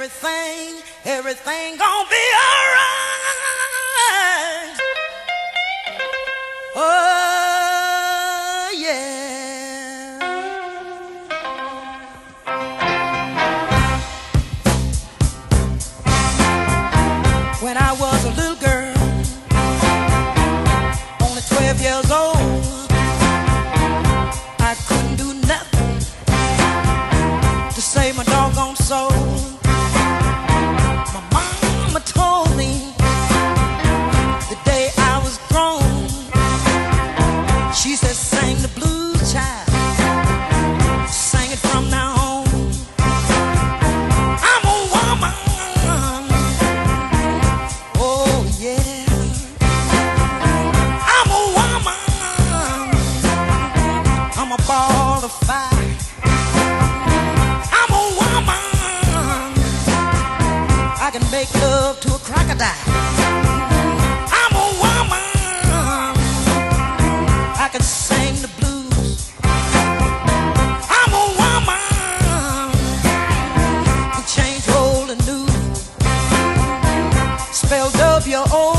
everything gonna be alright. Oh yeah. When I was a little girl, only 12 years old, I couldn't do nothing to save my doggone soul. My mama told me the day I was grown, she said, sing the blues, child, sing it from now on. I'm a woman, oh yeah, I'm a woman, I'm a ball of fire. I can make love to a crocodile. I'm a woman. I can sing the blues. I'm a woman. Can change old and new. Spell W-O